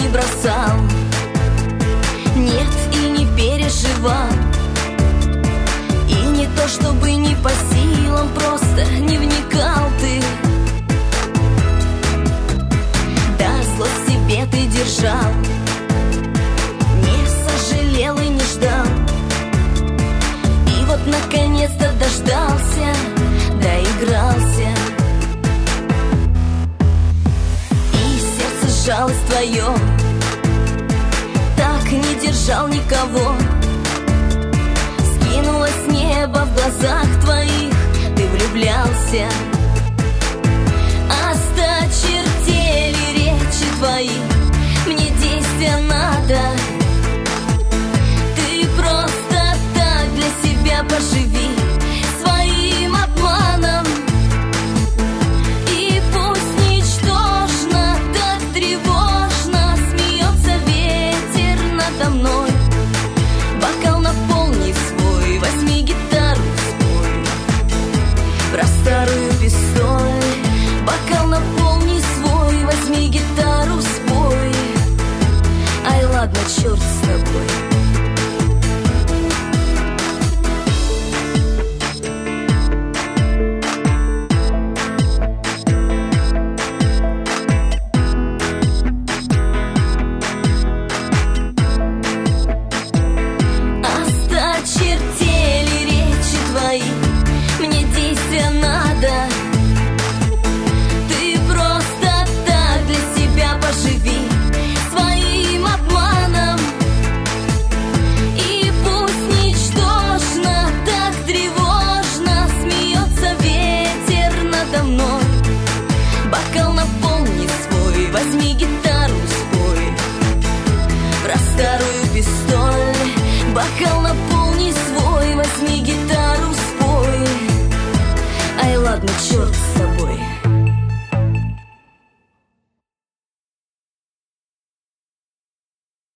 не бросал, нет, и не переживал. И не то чтобы не по силам, просто не вникал ты. Да, зло в себе ты держал, не сожалел и не ждал. И вот наконец-то дождался, доигрался. И сердце сжалось твое, так не держал никого. Скинулось небо в глазах твоих, ты влюблялся. Осточертели речи твои, мне действия надо. Ты просто так для себя поживи своим обманом. И пусть ничтожно, так тревожно смеется ветер надо мной. Бокал наполни свой, возьми гитару, спой про старую пистоль. Бокал наполни свой, возьми гитару, спой. Ай, ладно, черт с тобой. Осточертели речи твои, мне действия надо. Ты просто так для себя поживи своим обманом. И пусть ничтожно, так тревожно смеется ветер надо мной. Бокал наполни свой, возьми гитару, спой про старую пистоль. Бокал наполни свой, возьми гитару, спой. Ай, ладно, черт с тобой.